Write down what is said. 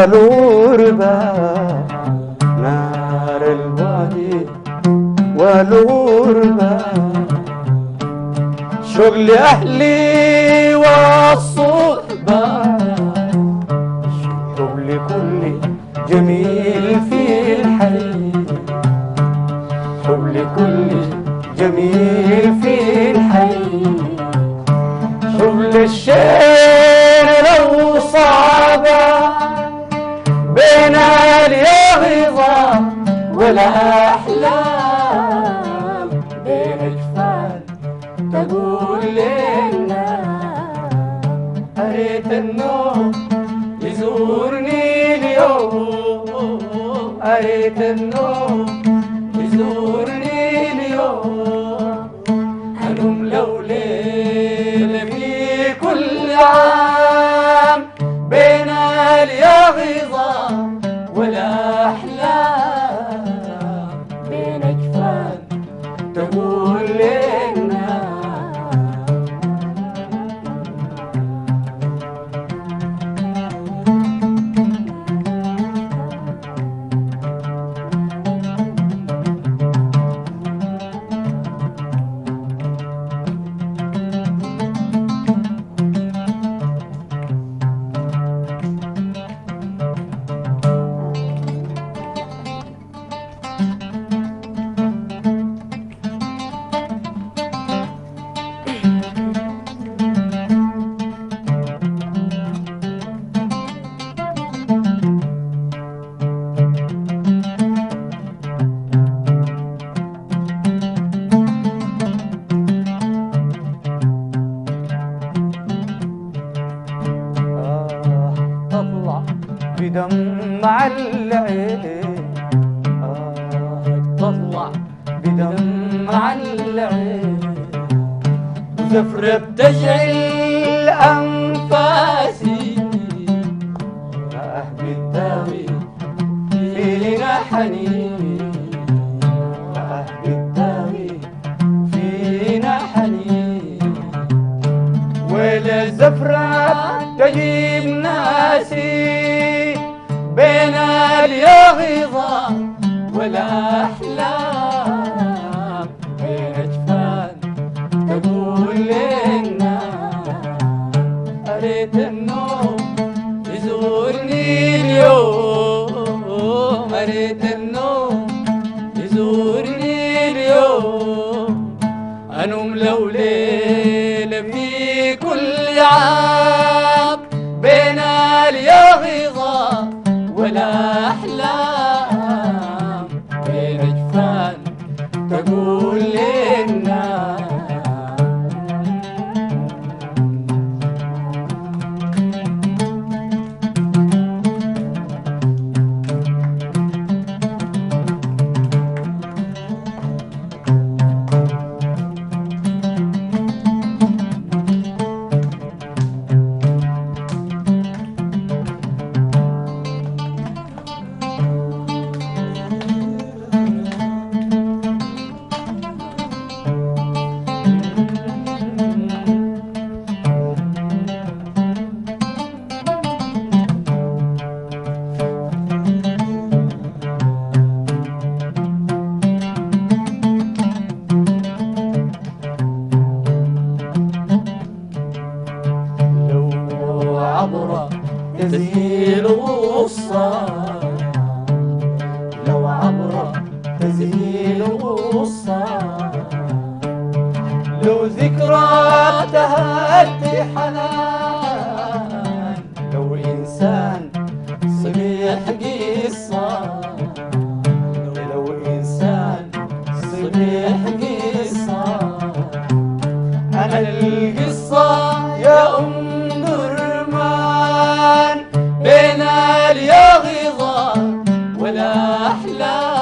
والغربة نار الوادي والغربة شغل أهلي والصحبة شغل كل جميل في الحي شغل كل جميل في الحي شغل الشير لو صعبة بين اليغظة والأحلام بين جفان تقول لنا أريد النوم يزورني اليوم أريد النوم يزورني اليوم أنوم لو ليلة في كل عام بين اليغظة والأحلام بين جفان تقول لنا بدمع العين تطلع بدمع العين وزفرة بتشعل أنفاسي بالداوي فينا حنين بالداوي فينا حنين ولا زفرة تجيب ناسي بين اليغظة والأحلام بين جفان تقول لنا أريد النوم يزورني اليوم أريد النوم يزورني اليوم أنوم لو ليلة في كل عام بين اليغظة والأحلام بين جفان تقول لنا تزيل غصة لو عبرة تزيل غصة لو ذكرى تهدي حنان لو إنسان صبيح قصة لو إنسان صبيح قصة أنا القصة يا أم درمان بين اليغظة والأحلام